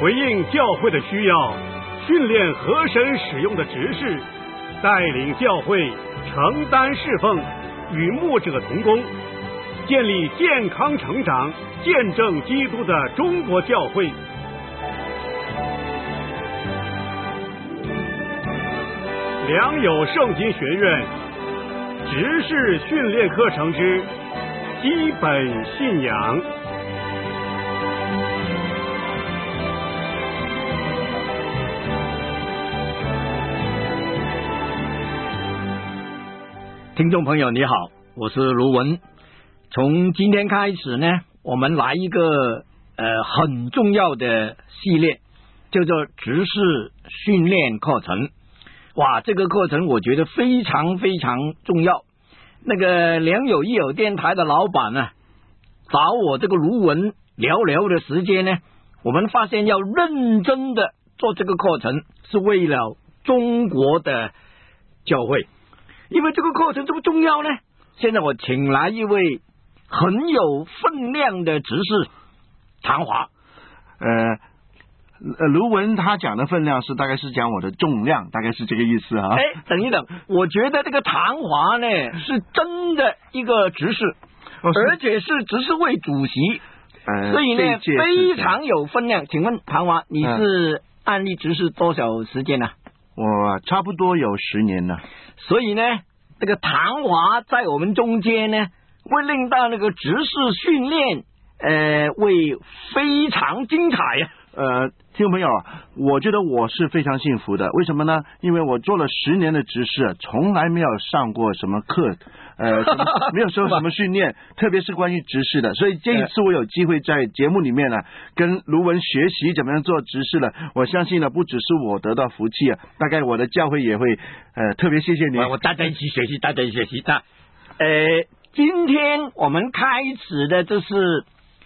回应教会的需要，训练合神使用的执事，带领教会承担侍奉，与牧者同工，建立健康成长、见证基督的中国教会。良友圣经学院执事训练课程之基本信仰。 听众朋友你好，我是卢文。从今天开始呢，我们来一个很重要的系列，叫做执事训练课程。哇，这个课程我觉得非常非常重要。那个良友益友电台的老板呢，找我这个卢文聊聊的时间呢，我们发现要认真的做这个课程，是为了中国的教会。因为这个课程这么重要呢，现在我请来一位很有分量的执事唐华。 卢文他讲的分量大概是讲我的重量，大概是这个意思啊。 等一等，我觉得这个唐华呢是真的一个执事，而且是执事会主席，所以呢非常有分量。请问唐华，你是案例执事多少时间呢？ 我差不多有10年了。 所以呢，这个唐华在我们中间呢，会令到那个执事训练会非常精彩呀。 听众朋友，我觉得我是非常幸福的。为什么呢？因为我做了10年的执事，从来没有上过什么课，没有受什么训练，特别是关于执事的。所以这一次我有机会在节目里面呢，跟卢文学习怎么样做执事了。我相信呢，不只是我得到福气啊，大概我的教会也会特别谢谢你。 我大家一起学习，大家一起学习。那今天我们开始的这是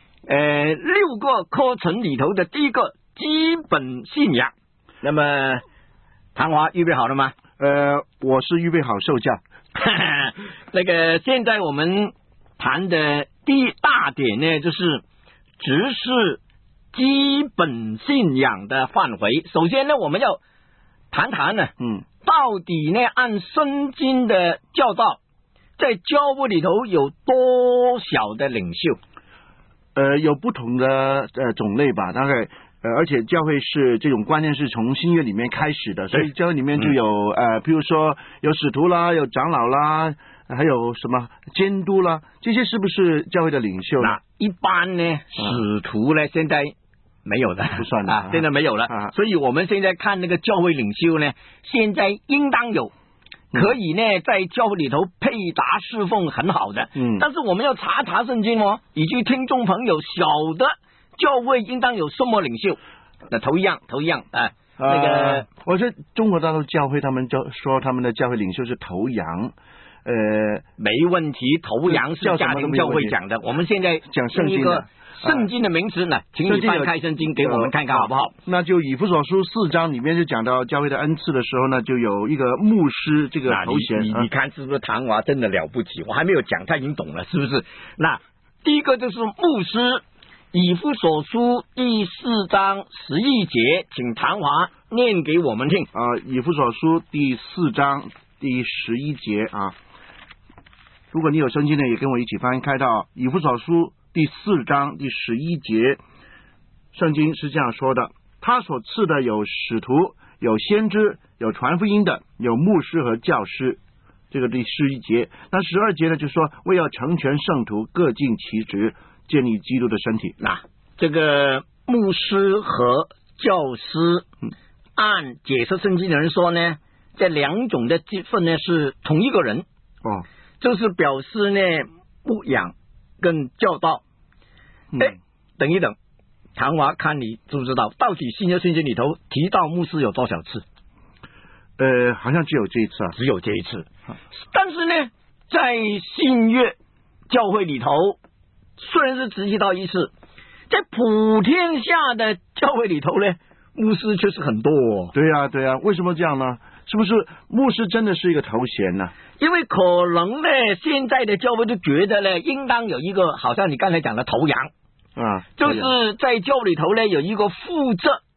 6个课程里头的第一个基本信仰。那么唐华预备好了吗？ 我是预备好受教。 那个现在我们谈的第一大点呢，就是执事基本信仰的范围。首先呢，我们要谈谈呢，到底呢按圣经的教导，在教会里头有多少的领袖？ 有不同的种类吧，大概而且教会是这种观念是从新约里面开始的，所以教会里面就有比如说有使徒啦，有长老啦，还有什么监督啦，这些是不是教会的领袖呢？ 那一般呢，使徒呢现在没有的， 不算的现在没有了所以我们现在看那个教会领袖呢，现在应当有。可以呢，在教会里头配搭侍奉很好的，但是我们要查圣经哦，以及听众朋友晓得教会应当有什么领袖。那头一样那个我说中国大陆教会他们说他们的教会领袖是头羊， 没问题，头羊是家庭教会讲的，我们现在讲圣经的。 圣经的名词呢，请你翻开圣经给我们看看好不好？ 那就以弗所书4章里面就讲到教会的恩赐的时候呢，就有一个牧师这个头衔。 你看是不是唐华真的了不起？我还没有讲他已经懂了，是不是？那第一个就是牧师，以弗所书第4章11节，请唐华念给我们听。 以弗所书第4章第11节啊，如果你有圣经呢，也跟我一起翻开到以弗所书第4章第11节，圣经是这样说的：他所赐的有使徒，有先知，有传福音的，有牧师和教师。这个第11节。那12节呢，就说为要成全圣徒，各尽其职，建立基督的身体。 那这个牧师和教师，按解释圣经的人说呢，这2种的职分呢是同一个人就是表示呢牧养跟教导。等一等，唐华看你知不知道，到底新约圣经里头提到牧师有多少次？ 好像只有这一次只有这一次。但是呢，在新约教会里头，虽然是只提到一次，在普天下的教会里头呢，牧师却是很多对呀，为什么这样呢？是不是牧师真的是一个头衔呢？ 因为可能呢，现在的教会就觉得呢，应当有一个，好像你刚才讲的头羊就是在教里头呢有一个负责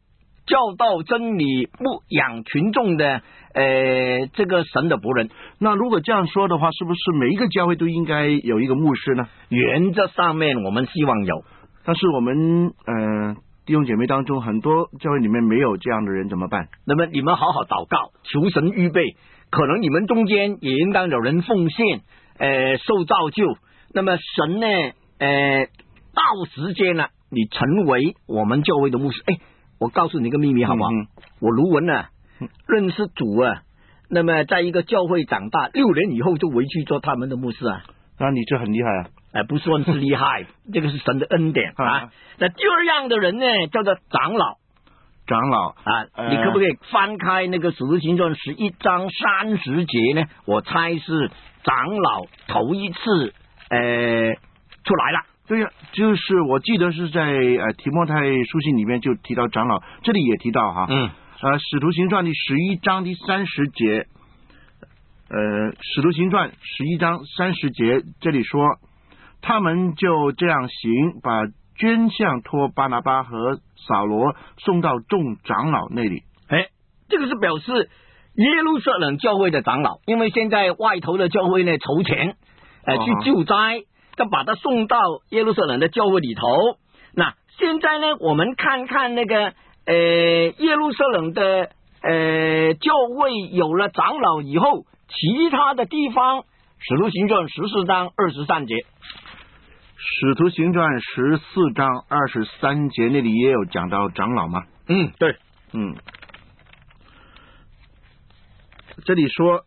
教导真理、牧养群众的这个神的仆人。 那如果这样说的话，是不是每一个教会都应该有一个牧师呢？ 原则上面我们希望有， 但是我们弟兄姐妹当中很多教会里面没有这样的人，怎么办？ 那么你们好好祷告，求神预备，可能你们中间也应当有人奉献，受造就。那么神呢，到时间了，你成为我们教会的牧师。我告诉你一个秘密好不好？我卢文啊，认识主啊，那么在一个教会长大，6年以后就回去做他们的牧师啊。 那你这很厉害啊！ 不算是厉害，这个是神的恩典啊。那第二样的人呢，叫做长老。 长老啊，你可不可以翻开那个《使徒行传》11章30节呢？我猜是长老头一次出来了。 对呀，就是我记得是在提摩太书信里面就提到长老，这里也提到哈。使徒行传第11章第30节，使徒行传11章30节这里说，他们就这样行，把捐项托巴拿巴和扫罗送到众长老那里。 这个是表示耶路撒冷教会的长老，因为现在外头的教会呢筹钱去救灾，就把他送到耶路撒冷的教会里头。那现在呢，我们看看那个耶路撒冷的教会有了长老以后，其他的地方，使徒行传14章23节。 使徒行传14章23节那里也有讲到长老吗？ 对， 这里说，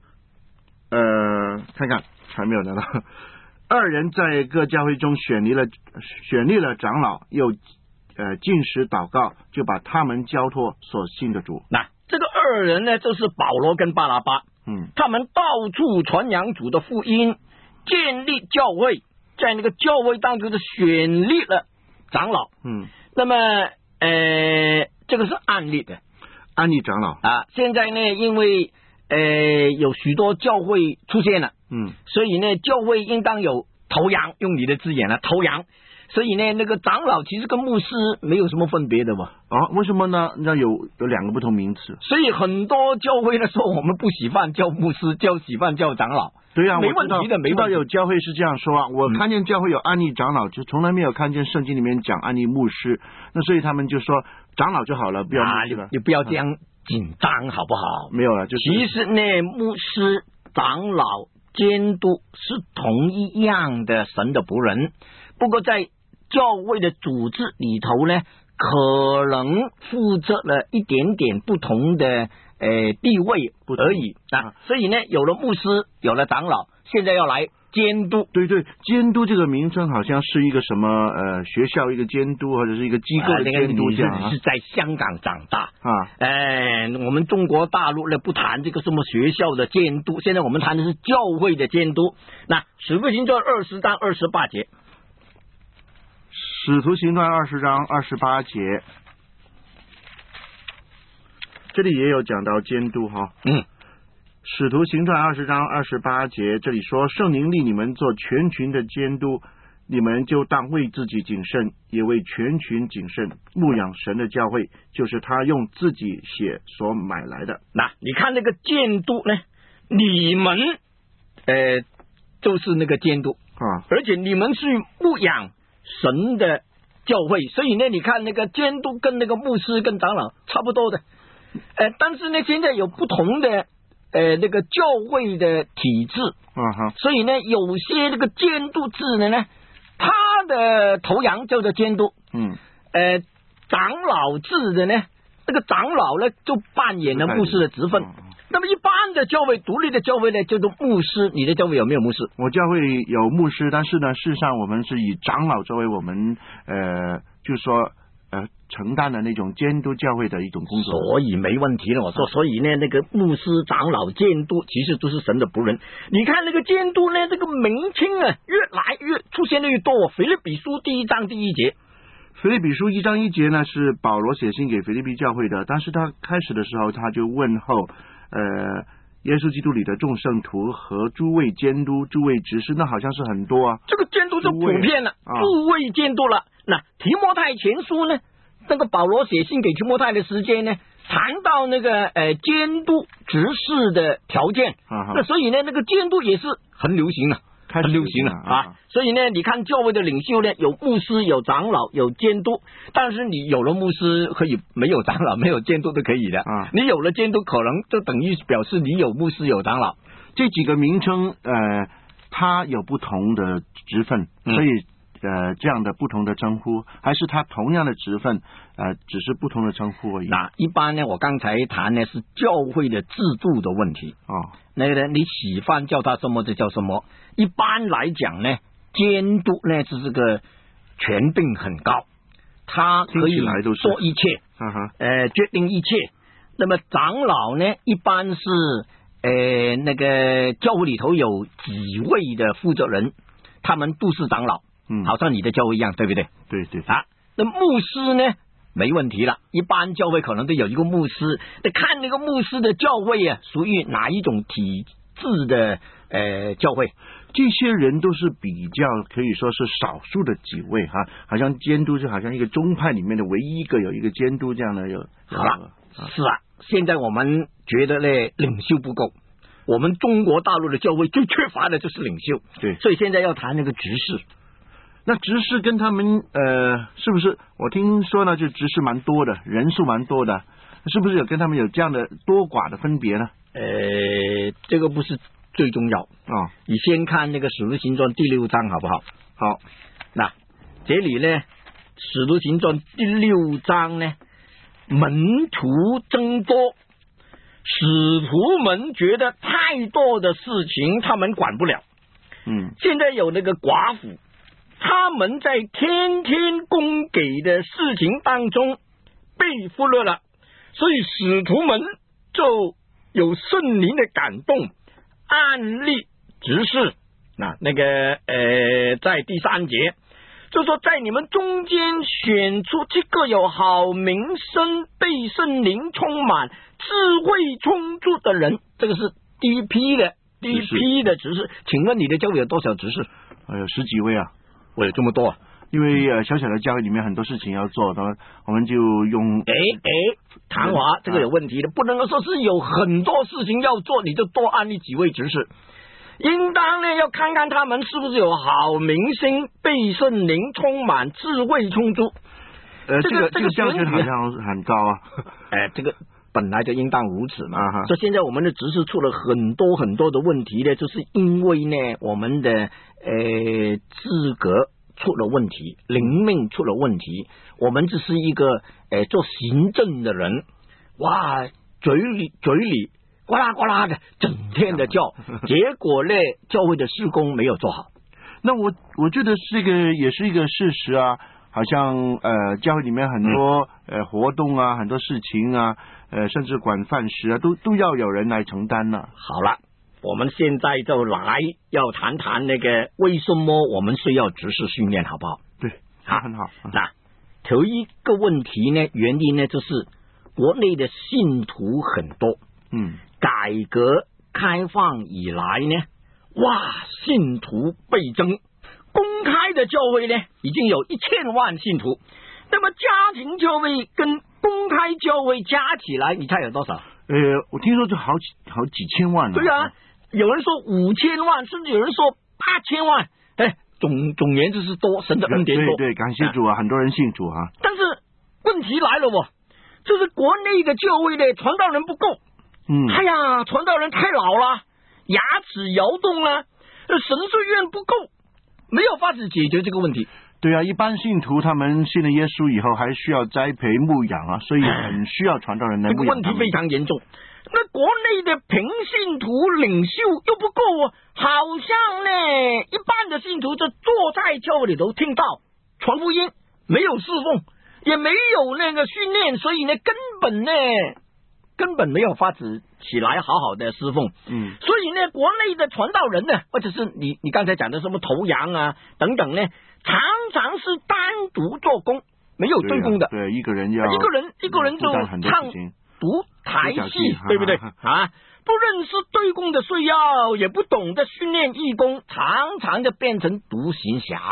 看看还没有拿到。2人在各教会中选立了长老，又禁食祷告，就把他们交托所信的主。 那这个2人呢，就是保罗跟巴拿巴。他们到处传扬主的福音，建立教会，在那个教会当中的选立了长老。那么这个是案例的， 案例长老啊。现在呢，因为有许多教会出现了，所以呢，教会应当有头羊，用你的字眼了，头羊。所以呢，那个长老其实跟牧师没有什么分别的吧？ 为什么呢？那有2个不同名词。 所以很多教会呢说我们不喜欢叫牧师，喜欢叫长老。 对啊， 没问题的，没问题。 有教会是这样说啊，我看见教会有案例长老，就从来没有看见圣经里面讲案例牧师。那所以他们就说长老就好了，不要牧师了。 你不要这样紧张好不好？ 没有了， 其实呢，牧师、长老、监督是同一样的神的仆人，不过在教会的组织里头呢，可能负责了一点点不同的地位而已啊。所以呢，有了牧师，有了长老，现在要来监督。 对，监督这个名称好像是一个什么学校一个监督，或者是一个机构的监督这样。 是在香港长大我们中国大陆呢不谈这个什么学校的监督，现在我们谈的是教会的监督。那使徒行传20章28节。 使徒行传20章28节，这里也有讲到监督哈。使徒行传20章28节，这里说圣灵立你们做全群的监督，你们就当为自己谨慎，也为全群谨慎，牧养神的教会，就是他用自己血所买来的。 那你看那个监督呢，你们就是那个监督而且你们是牧养神的教会，所以呢，你看那个监督跟那个牧师跟长老差不多的，但是呢，现在有不同的那个教会的体制，所以呢，有些那个监督制的呢，他的头羊叫做监督，长老制的呢，那个长老呢就扮演了牧师的职分。那么一般的教会，独立的教会呢，叫做牧师。你的教会有没有牧师？ 我教会有牧师，但是呢，事实上我们是以长老作为我们就是说承担的那种监督教会的一种工作。 所以没问题了，我说，所以呢，那个牧师、长老、监督其实都是神的仆人。你看那个监督呢，这个名称啊，越来越出现的越多。腓立比书1章1节。 腓立比书1章1节呢，是保罗写信给腓立比教会的，但是他开始的时候他就问候耶稣基督里的众圣徒和诸位监督、诸位执事，那好像是很多啊。 这个监督就普遍了，诸位监督了。那提摩太前书呢， 那个保罗写信给提摩太的时间呢，谈到那个监督执事的条件，那所以呢，那个监督也是很流行了。很流行了啊，所以呢，你看教会的领袖呢，有牧师、有长老、有监督，但是你有了牧师可以没有长老、没有监督都可以的啊。你有了监督，可能就等于表示你有牧师、有长老。 这几个名称，它有不同的职分，所以这样的不同的称呼，还是它同样的职分，只是不同的称呼而已。 那一般呢，我刚才谈的是教会的制度的问题哦。那个呢，你喜欢叫他什么就叫什么。一般来讲呢，监督呢就是个权柄很高，他可以做一切，决定一切。那么长老呢，一般是那个教会里头有几位的负责人，他们都是长老，好像你的教会一样，对不对？ 对对啊。那牧师呢，没问题了，一般教会可能都有一个牧师，得看那个牧师的教会啊，属于哪一种体制的教会。 这些人都是比较可以说是少数的几位哈，好像监督就好像一个宗派里面的唯一一个有一个监督这样的有。 好了，是啊，现在我们觉得呢，领袖不够，我们中国大陆的教会最缺乏的就是领袖， 对， 所以现在要谈那个执事。 那执事跟他们是不是？我听说呢，就执事蛮多的，人数蛮多的，是不是有跟他们有这样的多寡的分别呢？ 这个不是最重要啊。 你先看那个《使徒行传》第6章好不好？ 好， 那这里呢，《使徒行传》第6章呢，门徒增多，使徒们觉得太多的事情他们管不了。现在有那个寡妇，他们在天天供给的事情当中被忽略了，所以使徒们就有圣灵的感动，按立执事。那个在第3节就说，在你们中间选出几个有好名声、被圣灵充满、智慧充足的人，这个是第一批的执事。请问你的教会有多少执事？ 有10几位啊。 我有这么多啊？ 因为小小的教会里面很多事情要做，我们就用谈话这个有问题的，不能够说是有很多事情要做，你就多安利几位执事。应当呢要看看他们是不是有好名声、被圣灵充满、智慧充足。 这个标准好像很高啊。 这个本来就应当如此嘛。所以现在我们的执事出了很多很多的问题呢，就是因为呢我们的资格出了问题，灵命出了问题。我们只是一个做行政的人，哇，嘴里呱啦呱啦的整天的叫，结果呢教会的事工没有做好。 那我觉得这个也是一个事实啊，好像教会里面很多活动啊，很多事情啊，甚至管饭食啊，都要有人来承担呢。 好了，我们现在就来要谈谈那个为什么我们需要执事训练，好不好？ 对，很好。 那头一个问题呢，原因呢就是国内的信徒很多，改革开放以来呢，哇，信徒倍增，公开的教会呢已经有1000万信徒，那么家庭教会跟公开教会加起来，你猜有多少？ 我听说就好几千万了。 对啊，有人说5000万，甚至有人说8000万。总言之是多，神的恩典多。 对，感谢主啊，很多人信主啊。 但是问题来了就是国内的教会的传道人不够。哎呀，传道人太老了，牙齿摇动了，神学院不够，没有法子解决这个问题。 对啊，一般信徒他们信了耶稣以后，还需要栽培牧养啊，所以很需要传道人来牧养。 这个问题非常严重。那国内的平信徒领袖又不够好像呢，一般的信徒就坐在教会里头听到传福音，没有侍奉，也没有那个训练，所以呢，根本没有法子起来好好的侍奉。所以呢，国内的传道人呢，或者是你刚才讲的什么头羊啊等等呢，常常是单独做工，没有对工的。 对，一个人就唱独台戏，对不对啊？不认识对工的需要，也不懂得训练义工，常常就变成独行侠。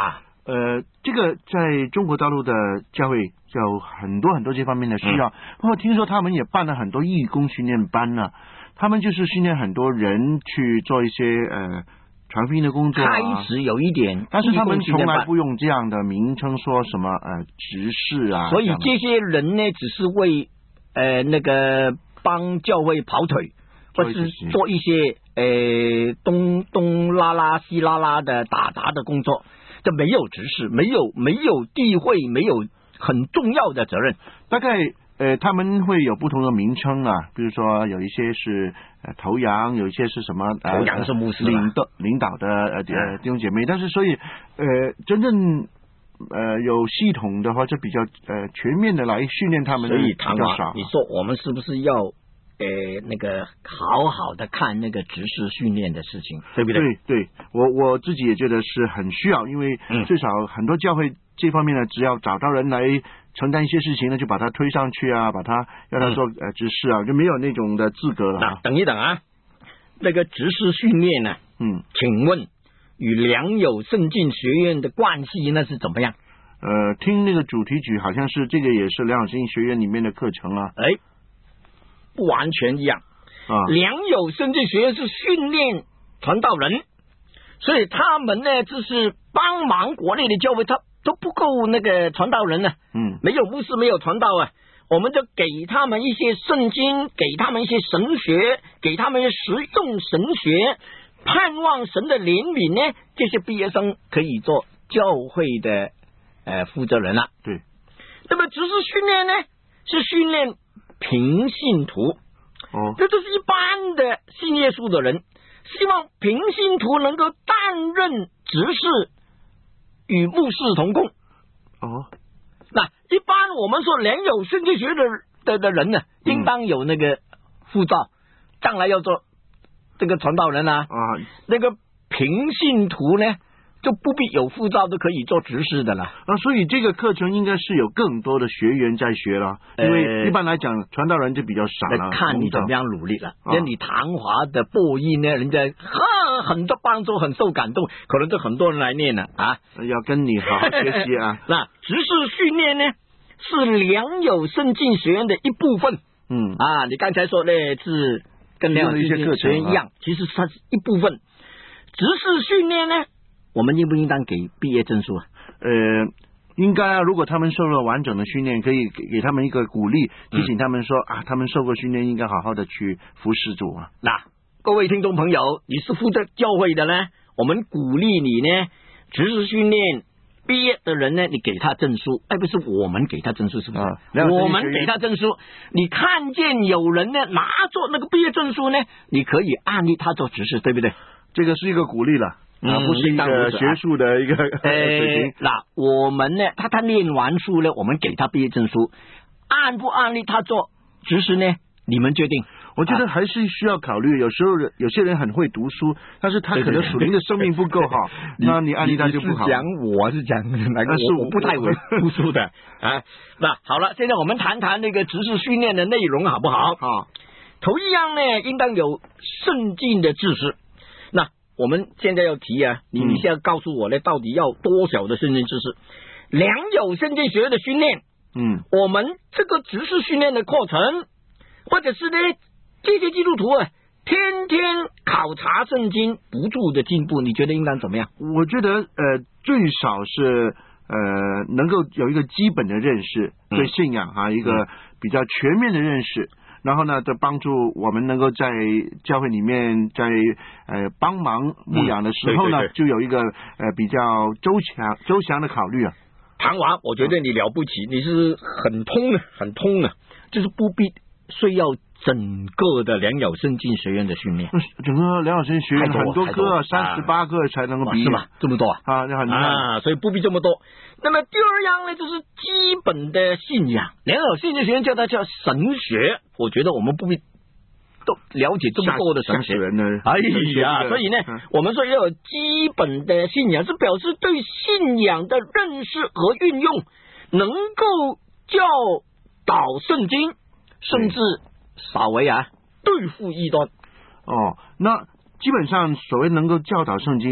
这个在中国大陆的教会有很多这方面的需要。我听说他们也办了很多义工训练班呢，他们就是训练很多人去做一些传福音的工作开始有一点， 但是他们从来不用这样的名称，说什么执事啊。 所以这些人呢，只是为那个帮教会跑腿，或是做一些东拉拉西拉拉的打杂的工作，这没有执事，没有地位，没有很重要的责任。 大概他们会有不同的名称啊，比如说有一些是头羊，有一些是什么头羊是牧师领导的弟兄姐妹，但是所以真正有系统的话，就比较全面的来训练他们的比较少。 你说我们是不是要那个好好的看那个执事训练的事情，对不对？ 对，我自己也觉得是很需要，因为最少很多教会这方面呢，只要找到人来承担一些事情呢，就把他推上去啊，把他要他做执事啊，就没有那种的资格了。 那等一等啊，那个执事训练呢？请问与良友圣经学院的关系那是怎么样？ 听那个主题曲好像是这个也是良友圣经学院里面的课程啊。 不完全一样啊。良友圣经学院是训练传道人，所以他们呢就是帮忙国内的教会，他都不够那个传道人呢。没有牧师，没有传道啊，我们就给他们一些圣经，给他们一些神学，给他们一些实用神学，盼望神的怜悯呢，这些毕业生可以做教会的负责人了。 对， 那么执事训练呢，是训练平信徒。这就是一般的信耶稣的人，希望平信徒能够担任执事，与牧师同工。那一般我们说良友圣经学的人呢，应当有那个护照，将来要做这个传道人啊。那个平信徒呢，就不必有护照都可以做执事的了。 所以这个课程应该是有更多的学员在学了，因为一般来讲传道人就比较少了。 看你怎么样努力了。那你唐华的播音呢，人家很多帮助，很受感动，可能就很多人来念了啊。 要跟你好好学习啊。 那执事训练呢，是良友圣经学院的一部分。你刚才说的是跟良友圣经学院一样，其实它是一部分。执事训练呢，我们应不应当给毕业证书啊？ 应该啊，如果他们受了完整的训练，可以给他们一个鼓励，提醒他们说他们受过训练，应该好好的去服侍主啊。 那各位听众朋友，你是负责教会的呢，我们鼓励你呢，执事训练毕业的人呢，你给他证书，不是我们给他证书，是不是？我们给他证书，你看见有人呢拿着那个毕业证书呢，你可以案例他做执事，对不对？ 这个是一个鼓励了。不是一个学术的一个水平。 那我们呢，他念完书呢，我们给他毕业证书，按不按例他做执事呢？你们决定。 我觉得还是需要考虑，有时候有些人很会读书，但是他可能属灵的生命不够好，那你按例他就不好。 我是讲哪个？我不太会读书的啊。那好了，现在我们谈谈那个执事训练的内容好不好？ 好。 头一样呢，应当有圣经的知识。那我们现在要提啊，你现在告诉我呢，到底要多少的圣经知识？良友圣经学院的训练，我们这个执事训练的课程，或者是呢，这些基督徒天天考察圣经，不住的进步，你觉得应当怎么样？ 我觉得最少是能够有一个基本的认识，对信仰一个比较全面的认识。然后呢，就帮助我们能够在教会里面，在帮忙牧养的时候呢，就有一个比较周详的考虑啊。 唐华，我觉得你了不起，你是很通的，就是不必需要整个的良友圣经学院的训练。 整个良友圣经学院很多科38个才能够毕业， 是吗？这么多所以不必这么多。那么第二样呢，就是基本的信仰。良友圣经学院叫它叫神学，我觉得我们不必都了解这么多的神学。所以呢，我们说要有基本的信仰，是表示对信仰的认识和运用，能够教导圣经，甚至稍微对付异端。 那基本上所谓能够教导圣经，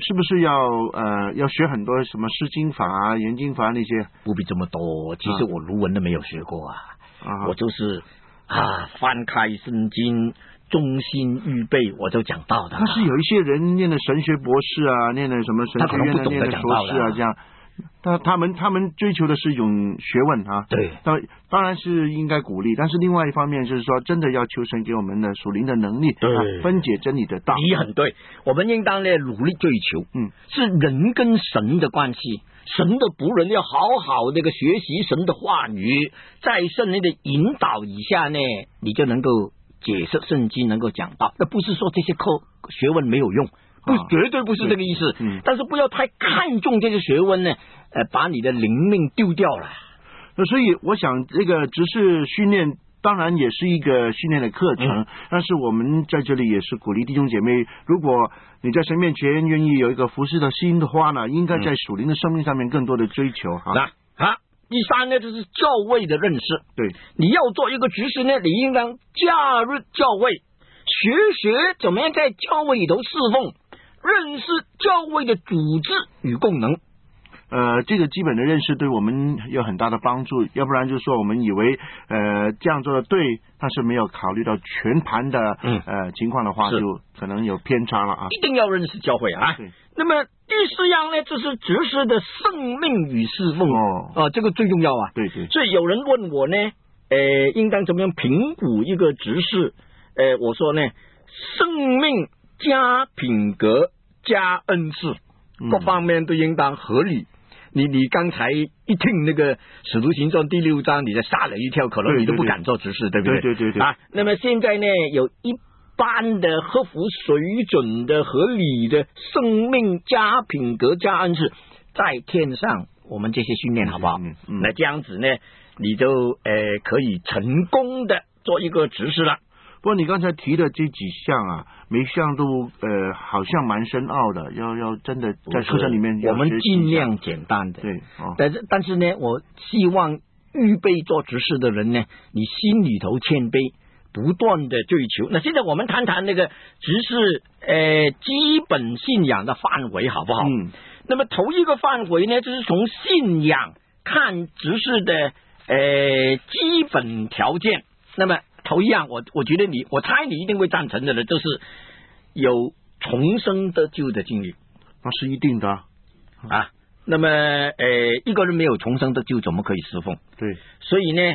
是不是要学很多什么释经法啊、研经法那些？ 不必这么多，其实我卢文都没有学过我就是翻开圣经，忠心预备，我就讲到的。 但是有一些人念的神学博士啊，念的什么神学院的，念的硕士啊，这样。他们追求的是一种学问啊， 对， 当然是应该鼓励，但是另外一方面就是说，真的要求神给我们的属灵的能力， 对， 分解真理的道。 你很对，我们应当呢努力追求，是人跟神的关系，神的仆人要好好的学习神的话语，在圣灵的引导以下呢，你就能够解释圣经，能够讲道。那不是说这些学问没有用。不，绝对不是这个意思。但是不要太看重这些学问呢，把你的灵命丢掉了。 所以我想，这个执事训练当然也是一个训练的课程，但是我们在这里也是鼓励弟兄姐妹，如果你在神面前愿意有一个服侍的心的话呢，应该在属灵的生命上面更多的追求第三呢，就是教会的认识。 对， 你要做一个执事呢，你应当加入教会，学怎么样在教会里头侍奉。认识教会的组织与功能， 这个基本的认识对我们有很大的帮助。要不然就是说我们以为这样做的对，但是没有考虑到全盘的情况的话，就可能有偏差了啊。 一定要认识教会啊。那么第四样呢，就是执事的生命与侍奉这个最重要啊。 对， 所以有人问我呢，应当怎么样评估一个执事？我说呢，生命加品格加恩赐，各方面都应当合理。你刚才一听那个《使徒行传》第6章，你就吓了一跳，可能你都不敢做执事，对不对？ 对那么现在呢，有一般的合乎水准的合理的生命加品格加恩赐，在天上我们这些训练好不好？那这样子呢，你就可以成功的做一个执事了。 不过你刚才提的这几项啊，每项都好像蛮深奥的，要真的在课程里面我们尽量简单的。 对， 但是呢，我希望预备做执事的人呢，你心里头谦卑，不断的追求。那现在我们谈谈那个执事基本信仰的范围好不好？那么头一个范围呢，就是从信仰看执事的基本条件。那么头一样，我觉得我猜你一定会赞成的了，就是有重生得救的经历。 那是一定的那么一个人没有重生得救，怎么可以侍奉？ 对， 所以呢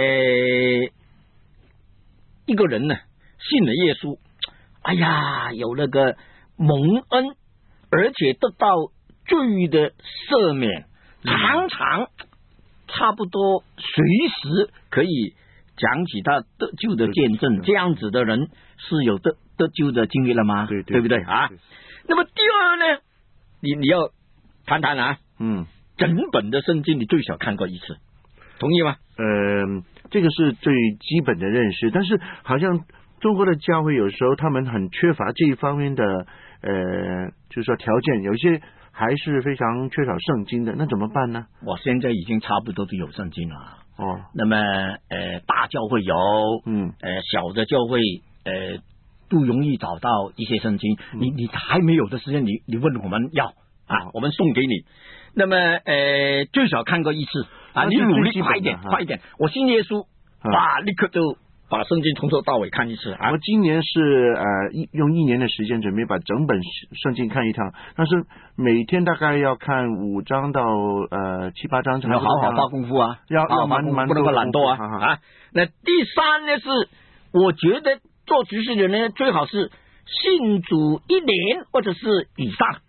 一个人呢信了耶稣，哎呀，有那个蒙恩，而且得到罪的赦免，常常差不多随时可以讲起他得救的见证，这样子的人是有得救的经历了吗？对不对啊？那么第二呢，你要谈谈整本的圣经你最少看过一次，同意吗？ 这个是最基本的认识，但是好像中国的教会有时候他们很缺乏这一方面的就是说条件，有一些还是非常缺少圣经的，那怎么办呢？ 我现在已经差不多都有圣经了。那么大教会有，小的教会都容易找到一些圣经。你还没有的时间，你问我们要我们送给你。那么最少看过一次你努力快一点。我信耶稣立刻就把圣经从头到尾看一次我今年是用1年的时间准备把整本圣经看一趟，但是每天大概要看5章到7、8章， 要好好花功夫要蛮不能够懒惰那第三呢，是我觉得做执事的人最好是信主1年或者是以上。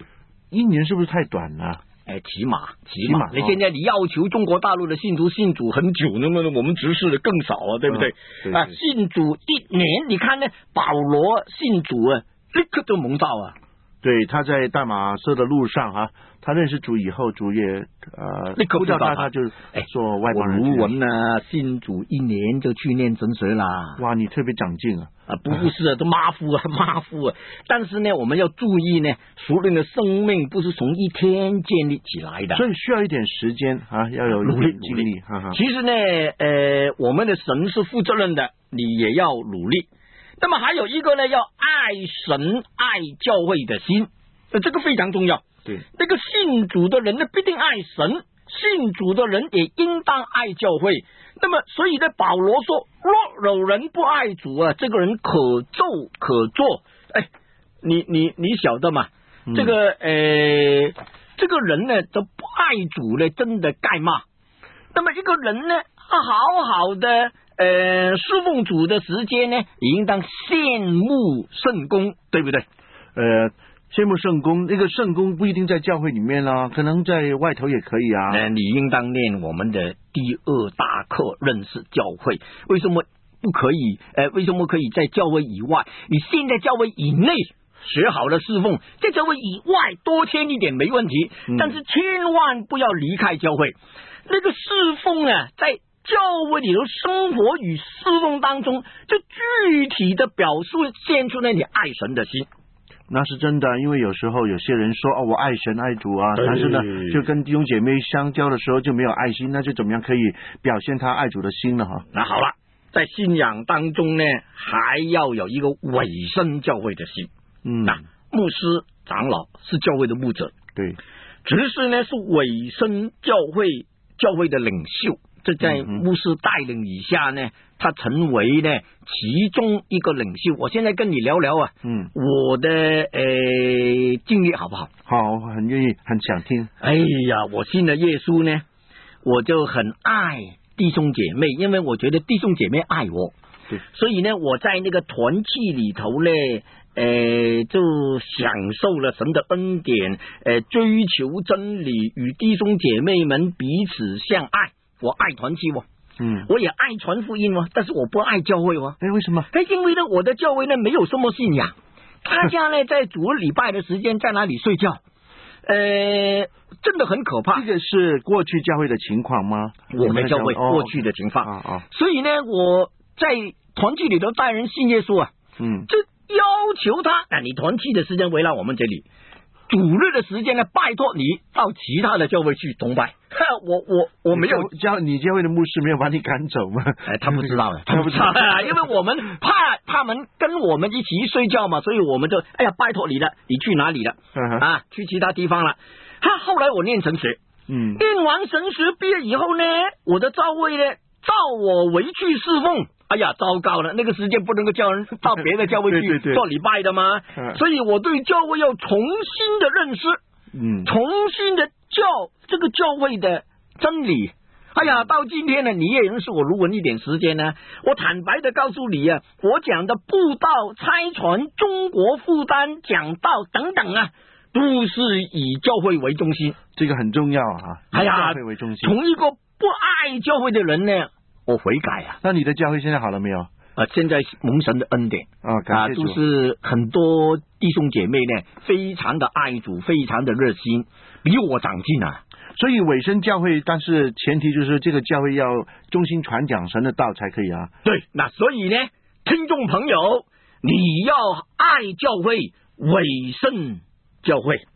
1年是不是太短了？ 起码你现在你要求中国大陆的信主很久，那么我们执事的更少对不对？信主1年，你看呢，保罗信主立刻就蒙召对，他在大马色的路上他认识主以后，主也立刻呼叫他就做外邦人。 我卢文信主1年就去念神学啦。 哇，你特别长进不是都马虎但是呢，我们要注意呢，属灵的生命不是从一天建立起来的， 所以需要一点时间要有努力精力。 其实呢我们的神是负责任的，你也要努力。那么还有一个呢，要爱神爱教会的心这个非常重要。 对， 那个信主的人呢，必定爱神；信主的人也应当爱教会。那么，所以呢，保罗说，若有人不爱主啊，这个人可咒可做。哎，你晓得吗？这个人呢，都不爱主呢，真的该骂。那么一个人呢，好好的侍奉主的时间呢，也应当羡慕圣功，对不对？ 羡慕圣功，那个圣功不一定在教会里面啊，可能在外头也可以啊。 你应当念我们的第二大课，认识教会。为什么不可以？为什么可以在教会以外？你现在教会以内学好了侍奉，在教会以外多添一点没问题，但是千万不要离开教会。那个侍奉啊，在教会里头生活与侍奉当中，就具体的表现出那你爱神的心。 那是真的，因为有时候有些人说我爱神爱主啊，但是呢，就跟弟兄姐妹相交的时候就没有爱心，那就怎么样可以表现他爱主的心呢？ 那好了，在信仰当中呢，还要有一个委身教会的心。那牧师长老是教会的牧者， 对， 执事呢是委身教会的领袖。这在牧师带领以下呢，他成为呢其中一个领袖。我现在跟你聊聊啊，我的经历好不好？ 好，很愿意，很想听。 哎呀，我信了耶稣呢，我就很爱弟兄姐妹，因为我觉得弟兄姐妹爱我，所以呢，我在那个团契里头呢，就享受了神的恩典，追求真理，与弟兄姐妹们彼此相爱。我爱团契哦，我也爱传福音哦，但是我不爱教会哦。 为什么？ 因为呢，我的教会呢没有什么信仰，大家呢在主礼拜的时间在哪里睡觉？真的很可怕。 这个是过去教会的情况吗？ 我们教会过去的情况所以呢，我在团契里头带人信耶稣啊，就要求他，你团契的时间围绕我们这里。主日的时间呢，拜托你到其他的教会去崇拜。我没有你教会的牧师没有把你赶走吗？ 他不知道了，他不知道，因为我们怕他们跟我们一起睡觉嘛，所以我们就拜托你了，你去哪里了？去其他地方了。后来我念神学，念完神学毕业以后呢，我的教会呢召我回去侍奉。糟糕了，那个时间不能够叫人到别的教会去做礼拜的吗？所以我对教会要重新的认识，重新的这个教会的真理。到今天呢，你也认识我卢文一点时间呢，我坦白的告诉你啊，我讲的布道、差传、中国负担、讲道等等啊，都是以教会为中心， 这个很重要啊。教会为中心， 从一个不爱教会的人呢，我悔改啊。 那你的教会现在好了没有？ 现在蒙神的恩典感谢主， 都是很多弟兄姐妹呢，非常的爱主，非常的热心，比我长进啊。 所以委身教会，但是前提就是这个教会要忠心传讲神的道才可以啊。 对，那所以呢，听众朋友，你要爱教会，委身教会。